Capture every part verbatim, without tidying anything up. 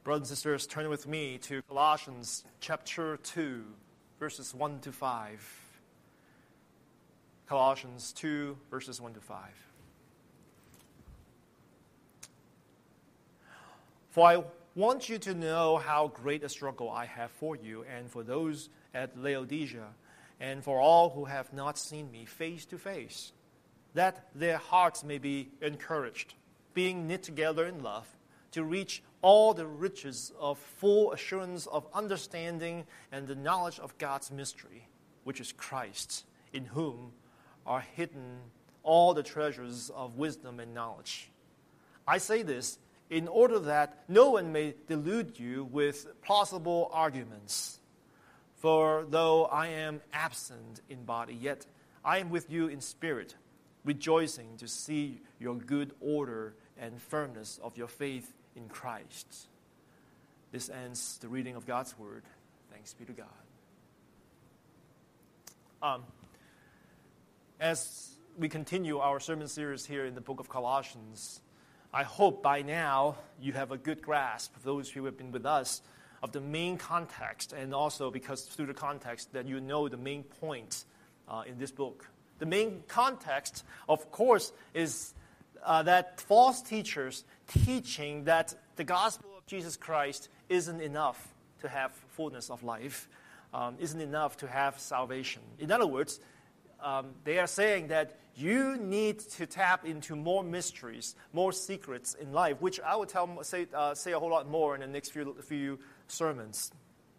Brothers and sisters, turn with me to Colossians chapter two, verses one to five. Colossians two, verses one to five. For I want you to know how great a struggle I have for you and for those at Laodicea, and for all who have not seen me face to face, that their hearts may be encouraged, being knit together in love, to reach all the riches of full assurance of understanding and the knowledge of God's mystery, which is Christ, in whom are hidden all the treasures of wisdom and knowledge. I say this in order that no one may delude you with plausible arguments. For though I am absent in body, yet I am with you in spirit, rejoicing to see your good order and firmness of your faith in Christ. This ends the reading of God's word. Thanks be to God. Um, as we continue our sermon series here in the book of Colossians, I hope by now you have a good grasp, those who have been with us, of the main context, and also because through the context that you know the main point uh, in this book. The main context, of course, is uh, that false teachers teaching that the gospel of Jesus Christ isn't enough to have fullness of life, um, isn't enough to have salvation. In other words, um, they are saying that you need to tap into more mysteries, more secrets in life, which I will tell say uh, say a whole lot more in the next few few sermons.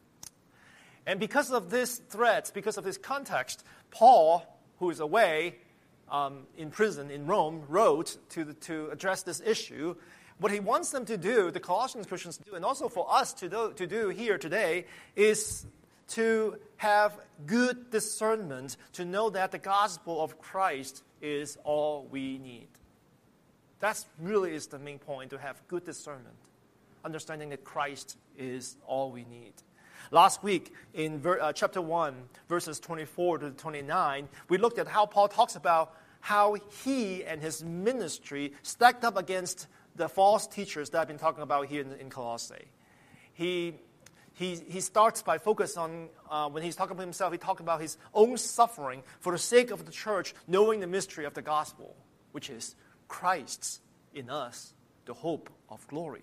And because of this threat, because of this context, Paul, who is away um, in prison in Rome, wrote to the, to address this issue. What he wants them to do, the Colossian Christians to do, and also for us to do, to do here today, is to have good discernment, to know that the gospel of Christ is all we need. That really is the main point, to have good discernment, understanding that Christ is all we need. Last week, in ver, uh, chapter one, verses twenty-four to twenty-nine, we looked at how Paul talks about how he and his ministry stacked up against the false teachers that I've been talking about here in, in Colossae. He He, he starts by focus on, uh, when he's talking about himself, he talks about his own suffering for the sake of the church, knowing the mystery of the gospel, which is Christ in us, the hope of glory.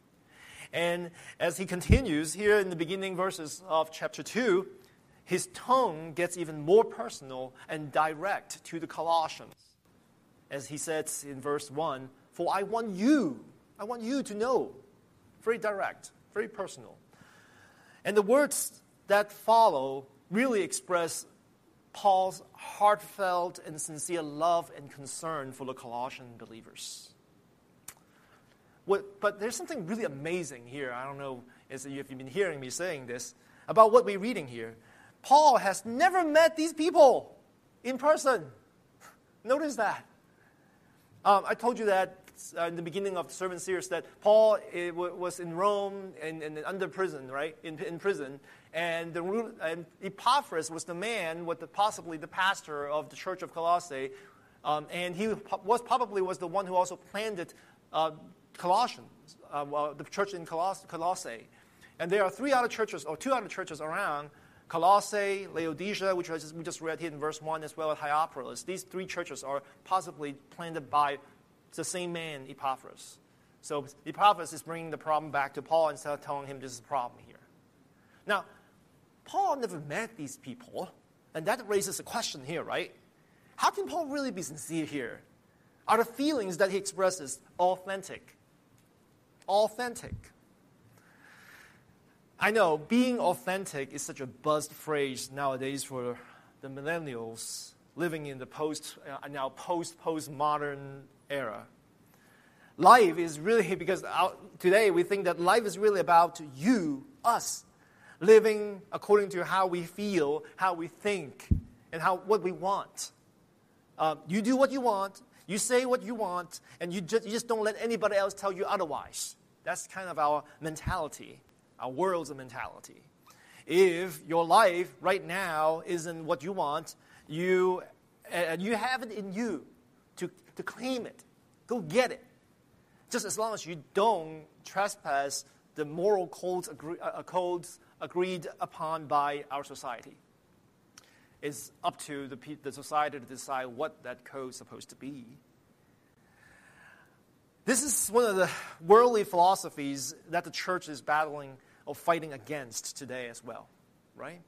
And as he continues here in the beginning verses of chapter two, his tone gets even more personal and direct to the Colossians. As he says in verse one, for I want you, I want you to know. Very direct, very personal. And the words that follow really express Paul's heartfelt and sincere love and concern for the Colossian believers. What, but there's something really amazing here. I don't know if you've been hearing me saying this, about what we're reading here. Paul has never met these people in person. Notice that. Um, I told you that Uh, in the beginning of the sermon series that Paul uh, w- was in Rome and, and under prison, right? In, in prison, and the and Epaphras was the man, what the, possibly the pastor of the church of Colossae, um, and he was probably was the one who also planted uh, Colossians, uh, well, the church in Coloss- Colossae. And there are three other churches or two other churches around: Colossae, Laodicea, which I just, we just read here in verse one, as well as Hierapolis. These three churches are possibly planted by the same man, Epaphras. So Epaphras is bringing the problem back to Paul instead of telling him this is a problem here. Now, Paul never met these people, and that raises a question here, right? How can Paul really be sincere here? Are the feelings that he expresses authentic? Authentic. I know being authentic is such a buzzed phrase nowadays for the millennials living in the post uh, now post-postmodern era. Life is really, because our, today we think that life is really about you, us, living according to how we feel, how we think, and how what we want. Uh, you do what you want, you say what you want, and you just, you just don't let anybody else tell you otherwise. That's kind of our mentality, our world's mentality. If your life right now isn't what you want, you and you have it in you to, to claim it. Go get it. Just as long as you don't trespass the moral codes, agree, uh, codes agreed upon by our society. It's up to the, the society to decide what that code is supposed to be. This is one of the worldly philosophies that the church is battling or fighting against today as well, right?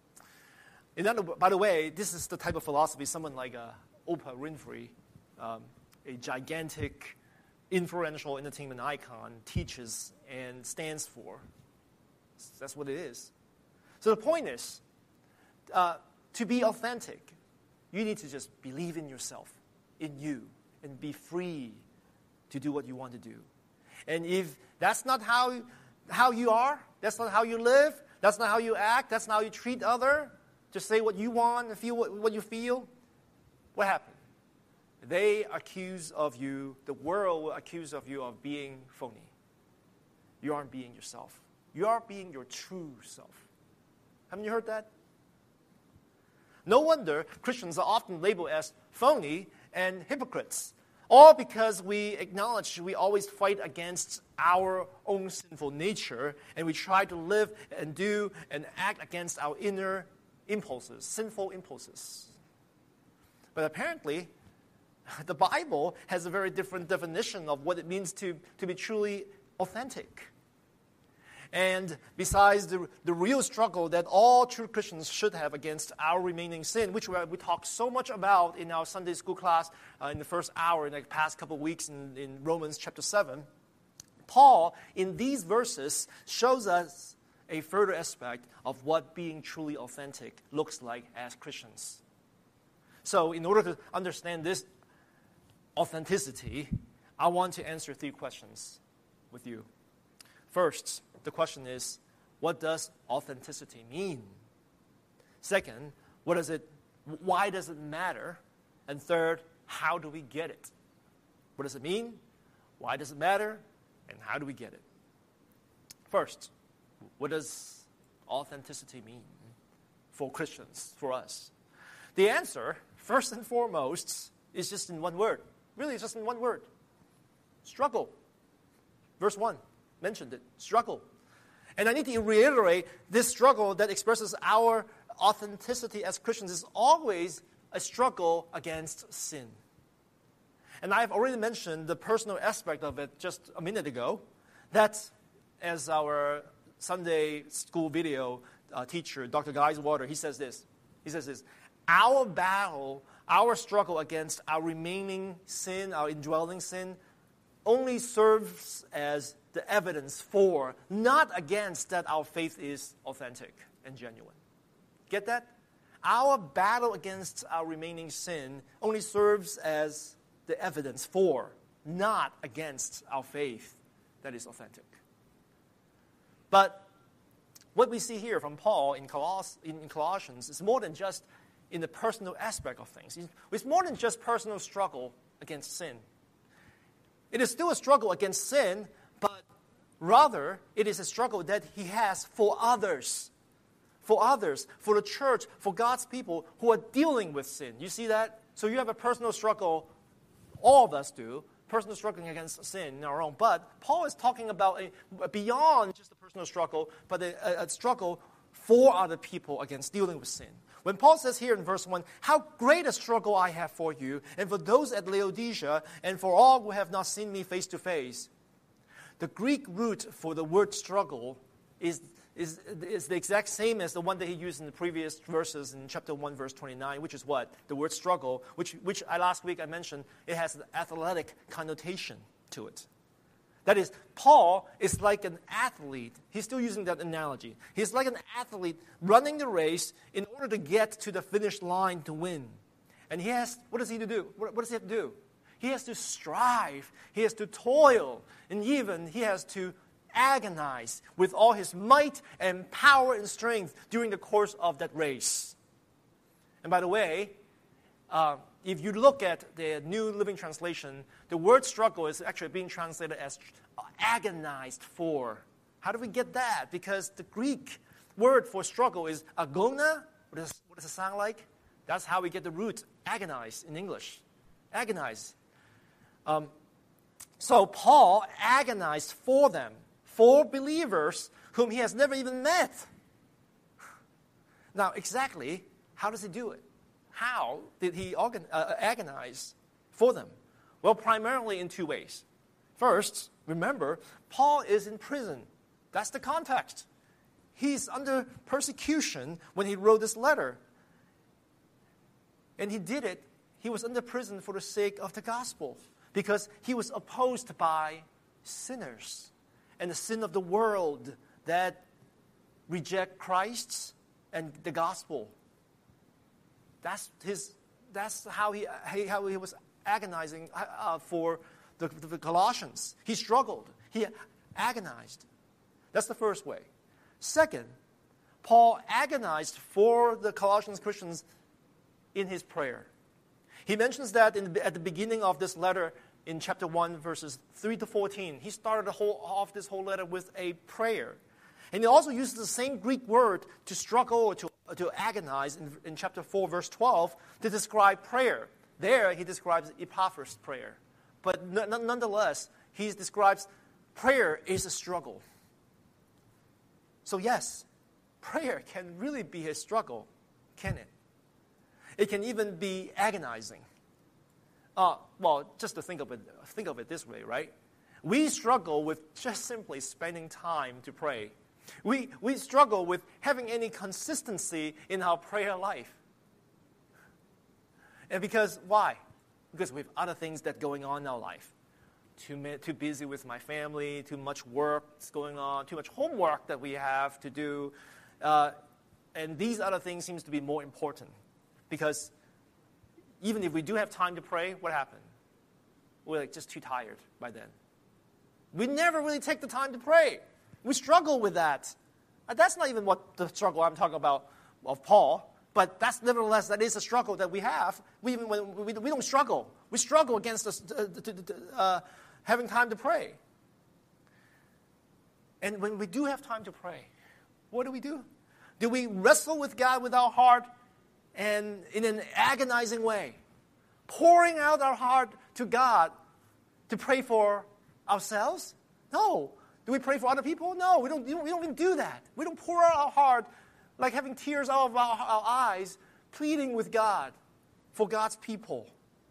In other, by the way, this is the type of philosophy someone like uh, Oprah Winfrey, um, a gigantic, influential entertainment icon, teaches and stands for. That's what it is. So the point is, uh, to be authentic, you need to just believe in yourself, in you, and be free to do what you want to do. And if that's not how, how you are, that's not how you live, that's not how you act, that's not how you treat others, just say what you want and feel what, what you feel, what happened? They accuse of you, the world will accuse of you of being phony. You aren't being yourself. You are being your true self. Haven't you heard that? No wonder Christians are often labeled as phony and hypocrites. All because we acknowledge we always fight against our own sinful nature, and we try to live and do and act against our inner impulses, sinful impulses. But apparently, the Bible has a very different definition of what it means to, to be truly authentic. And besides the, the real struggle that all true Christians should have against our remaining sin, which we, we talked so much about in our Sunday school class uh, in the first hour in the past couple of weeks in, in Romans chapter seven, Paul, in these verses, shows us a further aspect of what being truly authentic looks like as Christians. So in order to understand this authenticity, I want to answer three questions with you. First, the question is, what does authenticity mean? Second, what does it, why does it matter? And third, how do we get it? What does it mean? Why does it matter? And how do we get it? First, what does authenticity mean for Christians, for us? The answer, first and foremost, is just in one word. Really, it's just in one word. Struggle. Verse one mentioned it. Struggle. And I need to reiterate, this struggle that expresses our authenticity as Christians is always a struggle against sin. And I've already mentioned the personal aspect of it just a minute ago. That, as our Sunday school video uh, teacher, Doctor Geiswater, he says this. He says this, our battle, our struggle against our remaining sin, our indwelling sin, only serves as the evidence for, not against, that our faith is authentic and genuine. Get that? Our battle against our remaining sin only serves as the evidence for, not against, our faith that is authentic. But what we see here from Paul in, Coloss- in Colossians is more than just in the personal aspect of things. It's more than just personal struggle against sin. It is still a struggle against sin, but rather it is a struggle that he has for others. For others, for the church, for God's people who are dealing with sin. You see that? So you have a personal struggle, all of us do, personal struggling against sin in our own. But Paul is talking about a, beyond just a personal struggle, but a, a struggle for other people against dealing with sin. When Paul says here in verse one, how great a struggle I have for you, and for those at Laodicea, and for all who have not seen me face to face. The Greek root for the word struggle is, is, is the exact same as the one that he used in the previous verses in chapter one, verse twenty-nine, which is what? The word struggle, which, which I, last week I mentioned, it has an athletic connotation to it. That is, Paul is like an athlete. He's still using that analogy. He's like an athlete running the race in order to get to the finish line to win. And he has, what does he do? What, what does he have to do? He has to strive. He has to toil. And even he has to agonize with all his might and power and strength during the course of that race. And by the way, uh, if you look at the New Living Translation, the word struggle is actually being translated as agonized for. How do we get that? Because the Greek word for struggle is agona. What does, what does it sound like? That's how we get the root agonize in English. Agonize. Um, so Paul agonized for them, for believers whom he has never even met. Now, exactly, how does he do it? How did he organ- uh, agonize for them? Well, primarily in two ways. First, remember, Paul is in prison. That's the context. He's under persecution when he wrote this letter. And he did it, he was under prison for the sake of the gospel, because he was opposed by sinners and the sin of the world that reject Christ and the gospel. That's his. That's how he how he was agonizing uh, for the, the Colossians. He struggled. He agonized. That's the first way. Second, Paul agonized for the Colossians Christians in his prayer. He mentions that in, at the beginning of this letter in chapter one, verses three to fourteen. He started the whole, off this whole letter with a prayer. And he also uses the same Greek word to struggle or to, to agonize in, in chapter four, verse twelve, to describe prayer. There he describes Epaphras' prayer. But n- n- nonetheless, he describes prayer is a struggle. So yes, prayer can really be a struggle, can it? It can even be agonizing. Uh, well, just to think of it, think of it this way, right? We struggle with just simply spending time to pray. We, we struggle with having any consistency in our prayer life. And because, why? Because we have other things that are going on in our life. Too, too busy with my family, too much work is going on, too much homework that we have to do. Uh, and these other things seems to be more important. Because even if we do have time to pray, what happened? We're like just too tired by then. We never really take the time to pray. We struggle with that. And that's not even what the struggle I'm talking about of Paul. But that's nevertheless, that is a struggle that we have. We even when we, we don't struggle. We struggle against us, uh, uh, having time to pray. And when we do have time to pray, what do we do? Do we wrestle with God with our heart and in an agonizing way, pouring out our heart to God to pray for ourselves? No. Do we pray for other people? No, we don't, we don't even do that. We don't pour out our heart like having tears out of our, our eyes, pleading with God for God's people.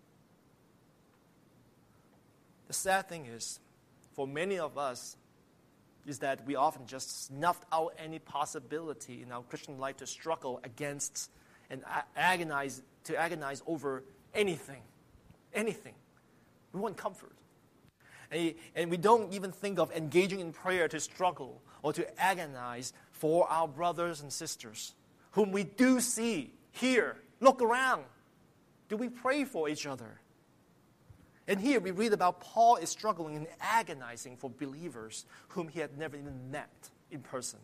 The sad thing is, for many of us, is that we often just snuffed out any possibility in our Christian life to struggle against and agonize, to agonize over anything. Anything. We want comfort. And, and we don't even think of engaging in prayer to struggle or to agonize for our brothers and sisters whom we do see, hear, look around. Do we pray for each other? And here we read about Paul is struggling and agonizing for believers whom he had never even met in person.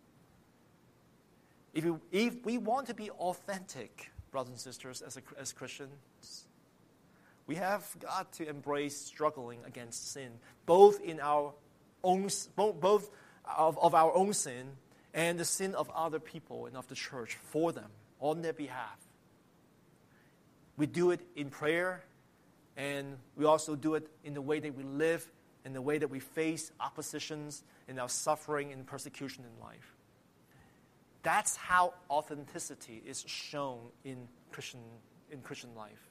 If, you, if we want to be authentic, brothers and sisters, as, a, as Christians, we have got to embrace struggling against sin, both in our own, both of, of our own sin and the sin of other people and of the church for them, on their behalf. We do it in prayer, and we also do it in the way that we live, in the way that we face oppositions, in our suffering and persecution in life. That's how authenticity is shown in Christian, in Christian life.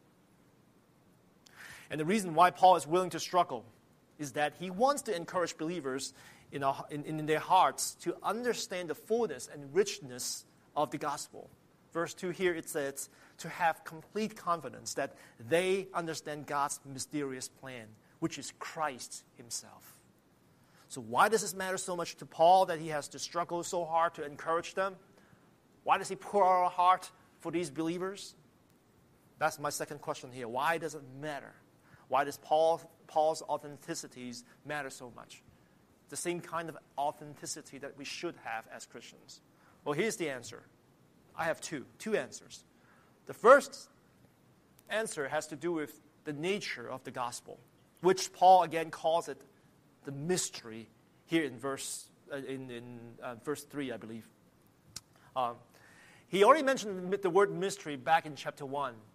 And the reason why Paul is willing to struggle is that he wants to encourage believers in, our, in, in their hearts to understand the fullness and richness of the gospel. Verse two here, it says, to have complete confidence that they understand God's mysterious plan, which is Christ himself. So why does this matter so much to Paul that he has to struggle so hard to encourage them? Why does he pour out our heart for these believers? That's my second question here. Why does it matter? Why does Paul, Paul's authenticities matter so much? The same kind of authenticity that we should have as Christians. Well, here's the answer. I have two, two answers. The first answer has to do with the nature of the gospel, which Paul again calls it the mystery here in verse uh, in, in uh, verse three, I believe. Um, he already mentioned the word mystery back in chapter one,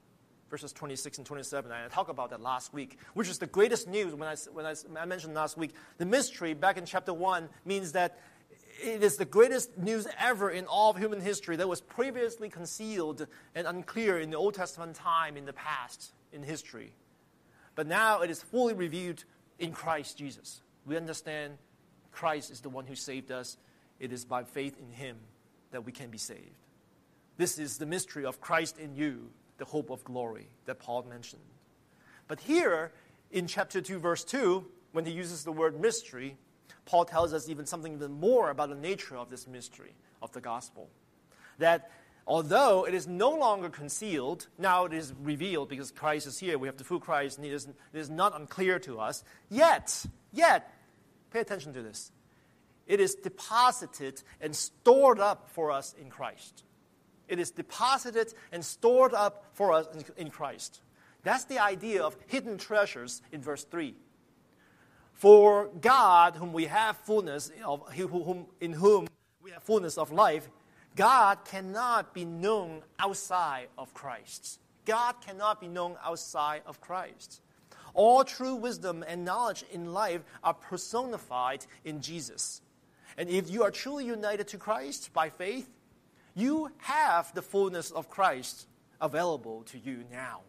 verses twenty-six and twenty-seven. And I talked about that last week, which is the greatest news. When I, when I, I mentioned last week, the mystery back in chapter one means that it is the greatest news ever in all of human history that was previously concealed and unclear in the Old Testament time in the past, in history. But now it is fully revealed in Christ Jesus. We understand Christ is the one who saved us. It is by faith in him that we can be saved. This is the mystery of Christ in you, the hope of glory that Paul mentioned. But here, in chapter two, verse two, when he uses the word mystery, Paul tells us even something even more about the nature of this mystery of the gospel. That although it is no longer concealed, now it is revealed because Christ is here. We have the full Christ, and it is, it is not unclear to us. Yet, yet, pay attention to this. It is deposited and stored up for us in Christ. It is deposited and stored up for us in, in Christ. That's the idea of hidden treasures in verse three. For God, whom we have fullness of, whom, in whom we have fullness of life, God cannot be known outside of Christ. God cannot be known outside of Christ. All true wisdom and knowledge in life are personified in Jesus. And if you are truly united to Christ by faith, you have the fullness of Christ available to you now.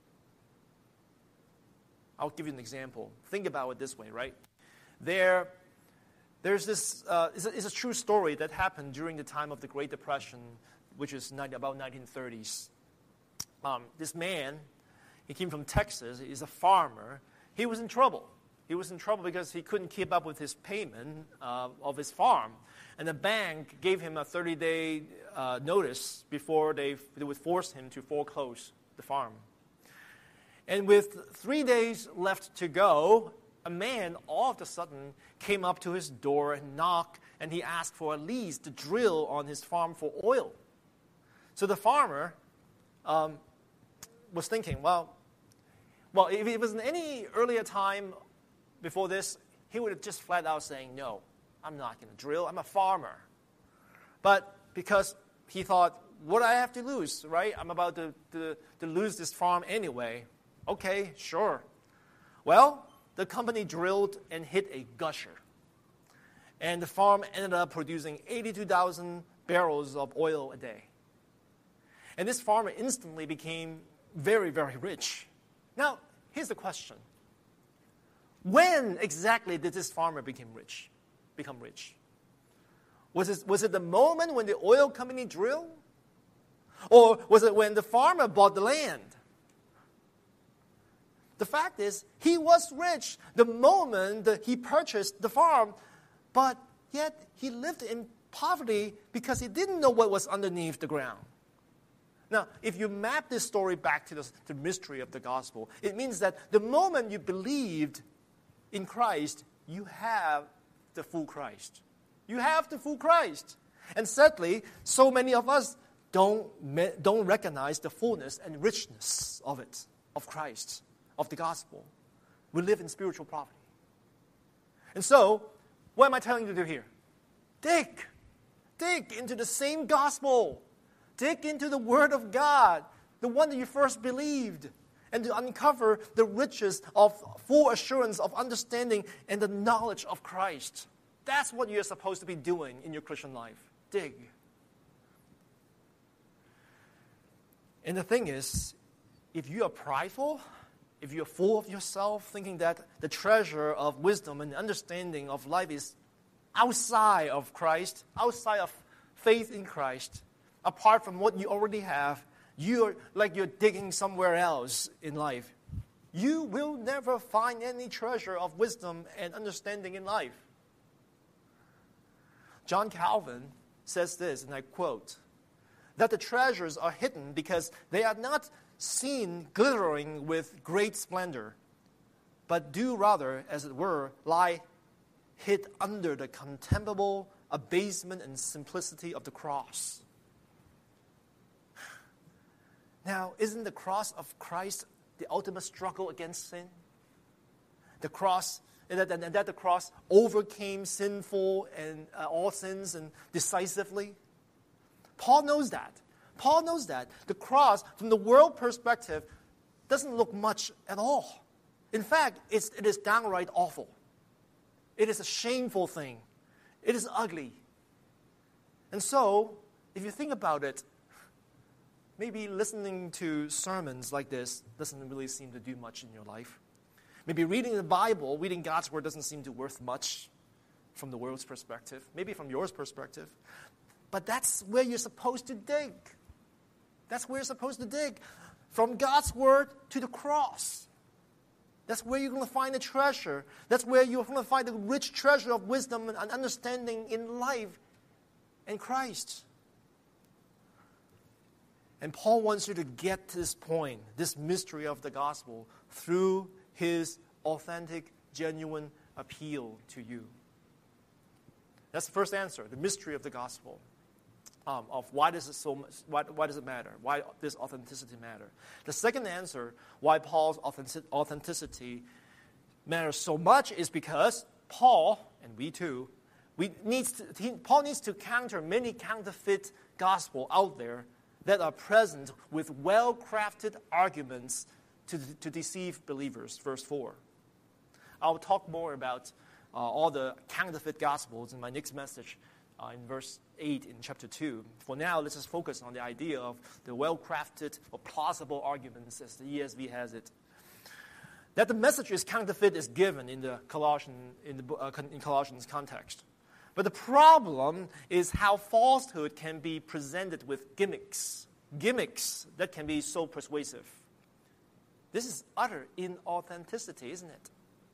I'll give you an example. Think about it this way, right? There, there's this, uh, it's, a, it's a true story that happened during the time of the Great Depression, which is about nineteen thirties. Um, this man, he came from Texas, he's a farmer. He was in trouble. He was in trouble because he couldn't keep up with his payment uh, of his farm. And the bank gave him a thirty-day uh, notice before they, they would force him to foreclose the farm. And with three days left to go, a man all of a sudden came up to his door and knocked, and he asked for a lease to drill on his farm for oil. So the farmer um, was thinking, well, well, if it was in any earlier time before this, he would have just flat out saying, no, I'm not going to drill. I'm a farmer. But because he thought, what do I have to lose, right? I'm about to, to, to lose this farm anyway. Okay, sure. Well, the company drilled and hit a gusher. And the farm ended up producing eighty-two thousand barrels of oil a day. And this farmer instantly became very, very rich. Now, here's the question. When exactly did this farmer become rich? Become rich? Was it, was it the moment when the oil company drilled? Or was it when the farmer bought the land? The fact is, he was rich the moment that he purchased the farm, but yet he lived in poverty because he didn't know what was underneath the ground. Now, if you map this story back to the, the mystery of the gospel, it means that the moment you believed in Christ, you have the full Christ. You have the full Christ. And sadly, so many of us don't, don't recognize the fullness and richness of it, of Christ, of the gospel. We live in spiritual poverty. And so, what am I telling you to do here? Dig. Dig into the same gospel. Dig into the Word of God, the one that you first believed, and to uncover the riches of full assurance of understanding and the knowledge of Christ. That's what you're supposed to be doing in your Christian life. Dig. And the thing is, if you are prideful, if you're full of yourself, thinking that the treasure of wisdom and understanding of life is outside of Christ, outside of faith in Christ, apart from what you already have, you're like you're digging somewhere else in life. You will never find any treasure of wisdom and understanding in life. John Calvin says this, and I quote, that the treasures are hidden because they are not seen glittering with great splendor, but do rather, as it were, lie hid under the contemptible abasement and simplicity of the cross. Now, isn't the cross of Christ the ultimate struggle against sin? The cross, and that, and that the cross overcame sinful and uh, all sins and decisively? Paul knows that. Paul knows that. The cross, from the world perspective, doesn't look much at all. In fact, it's, it is downright awful. It is a shameful thing. It is ugly. And so, if you think about it, maybe listening to sermons like this doesn't really seem to do much in your life. Maybe reading the Bible, reading God's Word doesn't seem to worth much from the world's perspective, maybe from yours perspective. But that's where you're supposed to dig. That's where you're supposed to dig. From God's Word to the cross. That's where you're going to find the treasure. That's where you're going to find the rich treasure of wisdom and understanding in life in Christ. And Paul wants you to get to this point, this mystery of the gospel, through his authentic, genuine appeal to you. That's the first answer, the mystery of the gospel. Um, of why does it so much, why, why does it matter? Why does authenticity matter? The second answer, why Paul's authentic, authenticity matters so much, is because Paul, and we too, we needs to, he, Paul needs to counter many counterfeit gospel out there that are present with well-crafted arguments to, to deceive believers. Verse four. I'll talk more about uh, all the counterfeit gospels in my next message. Uh, in verse eight in chapter two. For now, let's just focus on the idea of the well-crafted or plausible arguments, as the E S V has it. That the message is counterfeit is given in the Colossian, in the uh, in Colossians context. But the problem is how falsehood can be presented with gimmicks, gimmicks that can be so persuasive. This is utter inauthenticity, isn't it?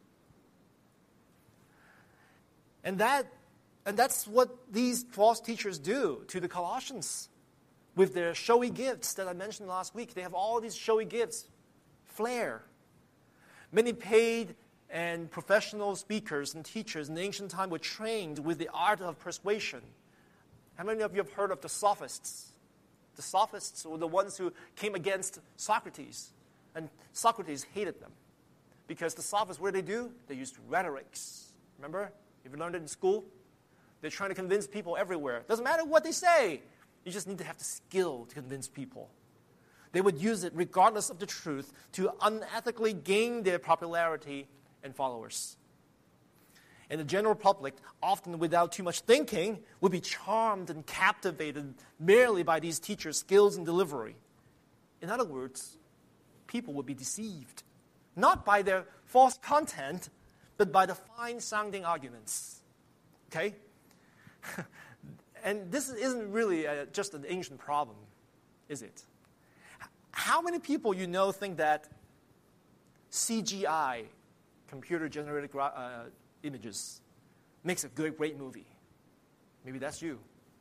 And that And that's what these false teachers do to the Colossians with their showy gifts that I mentioned last week. They have all these showy gifts, flair. Many paid and professional speakers and teachers in the ancient time were trained with the art of persuasion. How many of you have heard of the sophists? The sophists were the ones who came against Socrates, and Socrates hated them because the sophists, what did they do? They used rhetorics. Remember? If you learned it in school, they're trying to convince people everywhere. Doesn't matter what they say. You just need to have the skill to convince people. They would use it regardless of the truth to unethically gain their popularity and followers. And the general public, often without too much thinking, would be charmed and captivated merely by these teachers' skills in delivery. In other words, people would be deceived, not by their false content, but by the fine-sounding arguments. Okay? And this isn't really a, just an ancient problem, is it? How many people you know think that C G I, computer-generated gra- uh, images, makes a good, great movie? Maybe that's you.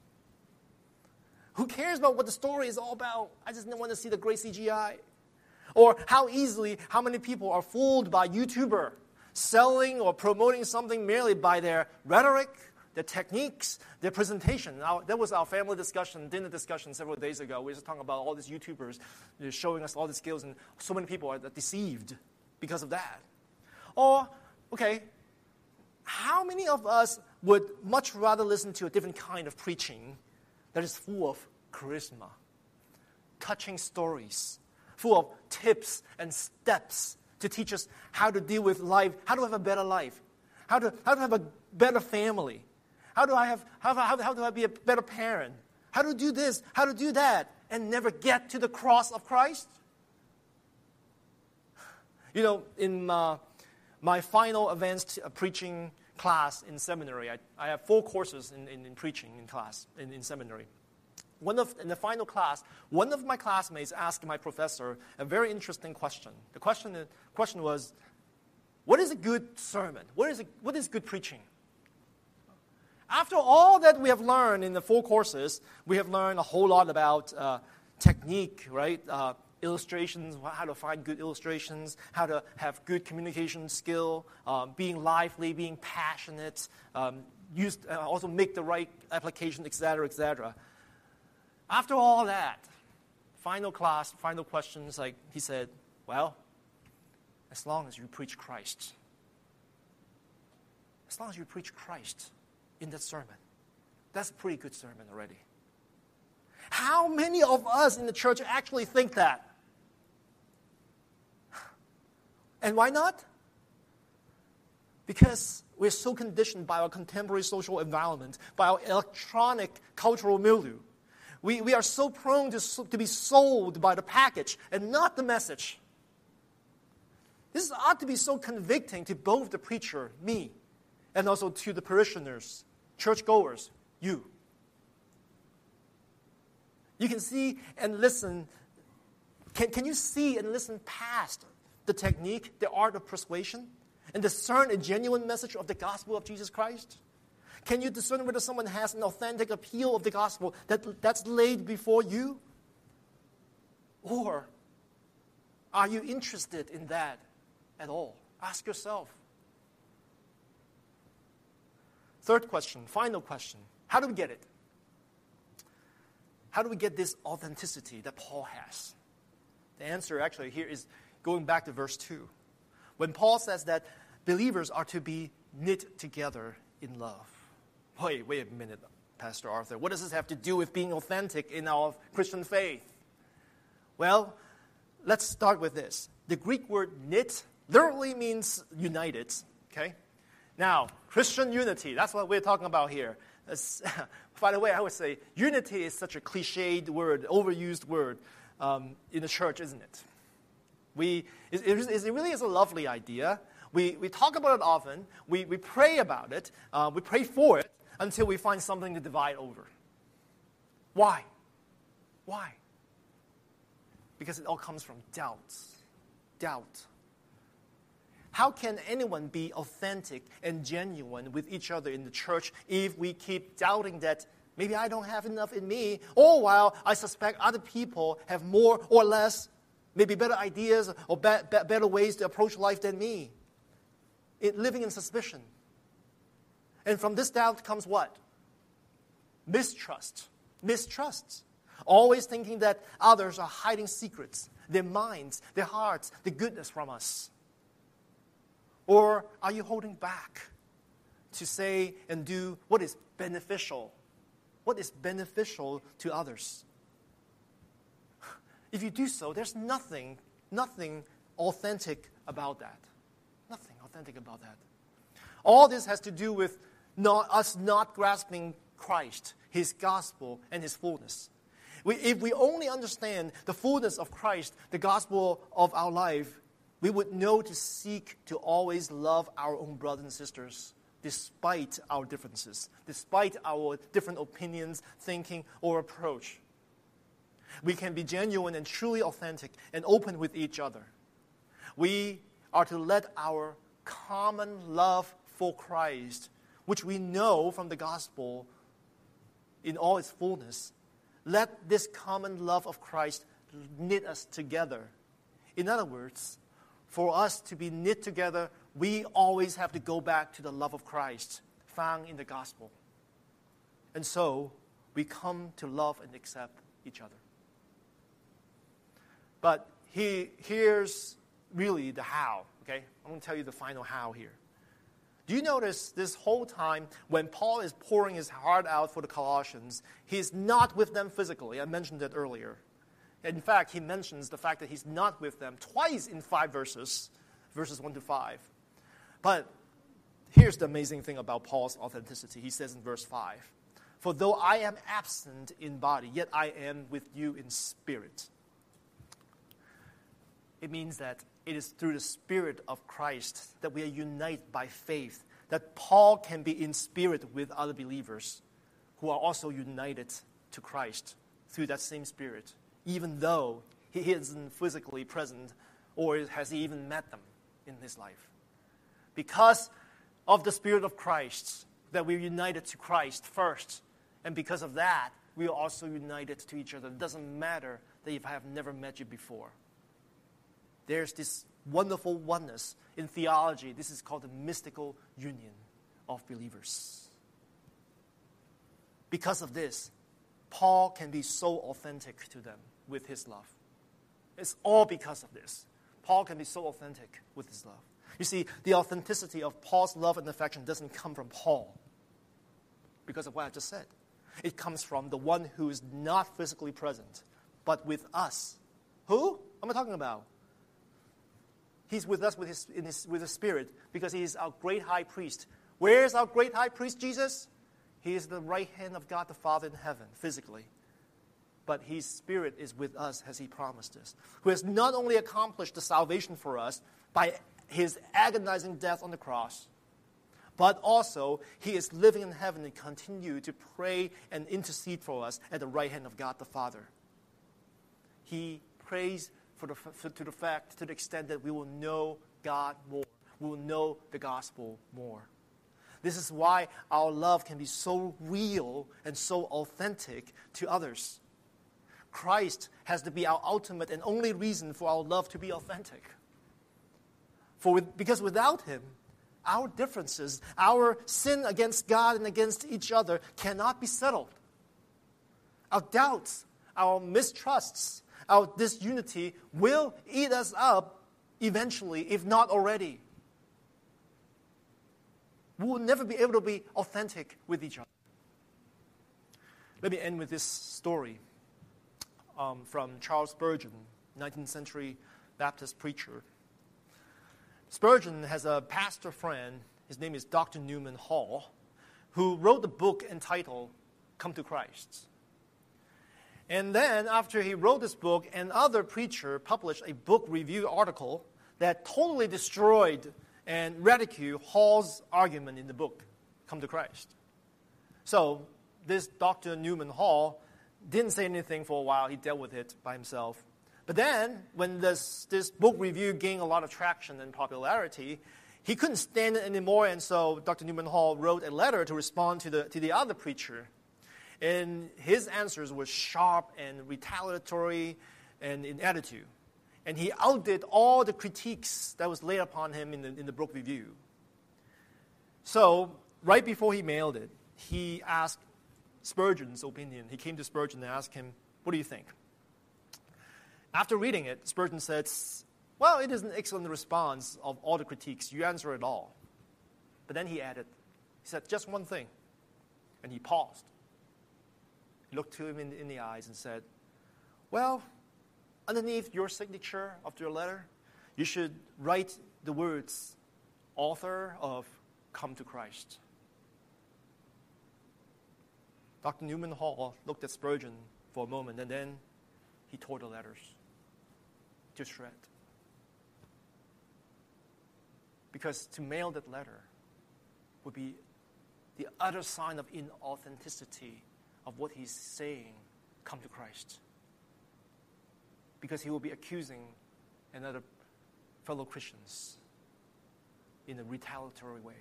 Who cares about what the story is all about? I just want to see the great C G I. Or how easily, how many people are fooled by YouTuber selling or promoting something merely by their rhetoric, their techniques, their presentation. Now, that was our family discussion, dinner discussion several days ago. We were just talking about all these YouTubers showing us all the skills, and so many people are deceived because of that. Or, okay, how many of us would much rather listen to a different kind of preaching that is full of charisma, touching stories, full of tips and steps to teach us how to deal with life, how to have a better life, how to, how to have a better family, How do I have? How, how, how do I be a better parent? How to do this? How to do that? And never get to the cross of Christ? You know, in uh, my final advanced uh, preaching class in seminary, I, I have four courses in, in, in preaching in class, in, in seminary. One of, in the final class, one of my classmates asked my professor a very interesting question. The question, the question was, what is a good sermon? What is, a, what is good preaching? After all that we have learned in the four courses, we have learned a whole lot about uh, technique, right? Uh, illustrations, how to find good illustrations, how to have good communication skill, um, being lively, being passionate, um, use, uh, also make the right application, et cetera, et cetera. After all that, final class, final questions, like he said, well, as long as you preach Christ, as long as you preach Christ in that sermon, that's a pretty good sermon already. How many of us in the church actually think that? And why not? Because we're so conditioned by our contemporary social environment, by our electronic cultural milieu. We, we are so prone to, to be sold by the package and not the message. This ought to be so convicting to both the preacher, me, and also to the parishioners, churchgoers, you. You can see and listen. Can, can you see and listen past the technique, the art of persuasion, and discern a genuine message of the gospel of Jesus Christ? Can you discern whether someone has an authentic appeal of the gospel that, that's laid before you? Or are you interested in that at all? Ask yourself. Third question, final question. How do we get it? How do we get this authenticity that Paul has? The answer actually here is going back to verse two. When Paul says that believers are to be knit together in love. Wait, wait a minute, Pastor Arthur. What does this have to do with being authentic in our Christian faith? Well, let's start with this. The Greek word knit literally means united, okay? Now, Christian unity, that's what we're talking about here. By the way, I would say unity is such a cliched word, overused word um, in the church, isn't it? We, it, it really is a lovely idea. We, we talk about it often. We, we pray about it. Uh, we pray for it until we find something to divide over. Why? Why? Because it all comes from doubt. Doubt. How can anyone be authentic and genuine with each other in the church if we keep doubting that maybe I don't have enough in me, or while I suspect other people have more or less, maybe better ideas or be- be- better ways to approach life than me? It, living in suspicion. And from this doubt comes what? Mistrust. Mistrust. Always thinking that others are hiding secrets, their minds, their hearts, the goodness from us. Or are you holding back to say and do what is beneficial? What is beneficial to others? If you do so, there's nothing, nothing authentic about that. Nothing authentic about that. All this has to do with not, us not grasping Christ, His gospel, and His fullness. We, if we only understand the fullness of Christ, the gospel of our life, we would know to seek to always love our own brothers and sisters despite our differences, despite our different opinions, thinking, or approach. We can be genuine and truly authentic and open with each other. We are to let our common love for Christ, which we know from the gospel in all its fullness, let this common love of Christ knit us together. In other words, for us to be knit together, we always have to go back to the love of Christ found in the gospel. And so, we come to love and accept each other. But he, here's really the how, okay? I'm going to tell you the final how here. Do you notice this whole time when Paul is pouring his heart out for the Colossians, he's not with them physically. I mentioned that earlier. In fact, he mentions the fact that he's not with them twice in five verses, verses one to five. But here's the amazing thing about Paul's authenticity. He says in verse five, "For though I am absent in body, yet I am with you in spirit." It means that it is through the Spirit of Christ that we are united by faith, that Paul can be in spirit with other believers who are also united to Christ through that same Spirit, even though he isn't physically present or has he even met them in his life. Because of the Spirit of Christ, that we're united to Christ first, and because of that, we are also united to each other. It doesn't matter that if I have never met you before. There's this wonderful oneness in theology. This is called the mystical union of believers. Because of this, Paul can be so authentic to them with his love. It's all because of this. Paul can be so authentic with his love. You see, the authenticity of Paul's love and affection doesn't come from Paul because of what I just said. It comes from the one who is not physically present, but with us. Who am I talking about? He's with us with his, in his, with his Spirit because he is our great high priest. Where is our great high priest, Jesus? He is the right hand of God the Father in heaven, physically. But his Spirit is with us as he promised us, who has not only accomplished the salvation for us by his agonizing death on the cross, but also he is living in heaven and continue to pray and intercede for us at the right hand of God the Father. He prays for the, for, to the fact, to the extent that we will know God more. We will know the gospel more. This is why our love can be so real and so authentic to others. Christ has to be our ultimate and only reason for our love to be authentic. For with, because without him, our differences, our sin against God and against each other cannot be settled. Our doubts, our mistrusts, our disunity will eat us up eventually, if not already. We will never be able to be authentic with each other. Let me end with this story um, from Charles Spurgeon, nineteenth century Baptist preacher. Spurgeon has a pastor friend, his name is Doctor Newman Hall, who wrote a book entitled Come to Christ. And then after he wrote this book, another preacher published a book review article that totally destroyed and ridiculed Hall's argument in the book, Come to Christ. So this Doctor Newman Hall didn't say anything for a while. He dealt with it by himself. But then, when this, this book review gained a lot of traction and popularity, he couldn't stand it anymore, and so Doctor Newman Hall wrote a letter to respond to the, to the other preacher. And his answers were sharp and retaliatory and in attitude. And he outdid all the critiques that was laid upon him in the, in the book review. So, right before he mailed it, he asked Spurgeon's opinion. He came to Spurgeon and asked him, what do you think? After reading it, Spurgeon said, well, it is an excellent response of all the critiques. You answer it all. But then he added, he said, just one thing. And he paused. He looked to him in, in the eyes and said, well, underneath your signature of your letter, you should write the words, author of Come to Christ. Doctor Newman Hall looked at Spurgeon for a moment, and then he tore the letters to shred. Because to mail that letter would be the utter sign of inauthenticity of what he's saying, come to Christ. Because he will be accusing another fellow Christians in a retaliatory way.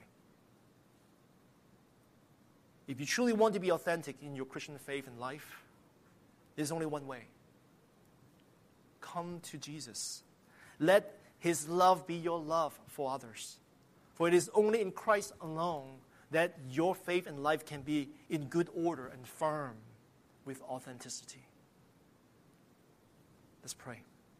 If you truly want to be authentic in your Christian faith and life, there's only one way. Come to Jesus. Let his love be your love for others. For it is only in Christ alone that your faith and life can be in good order and firm with authenticity. Let's pray.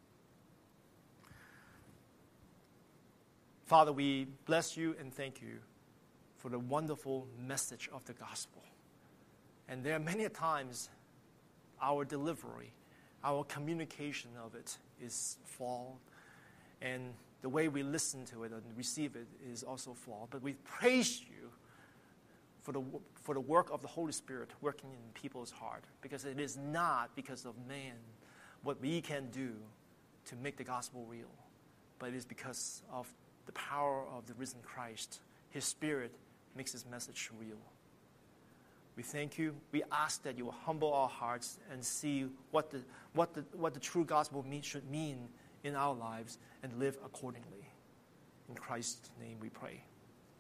Father, we bless you and thank you for the wonderful message of the gospel. And there are many times our delivery, our communication of it is flawed, and the way we listen to it and receive it is also flawed. But we praise you for the for the work of the Holy Spirit working in people's heart, because it is not because of man what we can do to make the gospel real, but it is because of the power of the risen Christ. His Spirit makes his message real. We thank you. We ask that you will humble our hearts and see what the what the what the true gospel mean, should mean in our lives and live accordingly. In Christ's name we pray.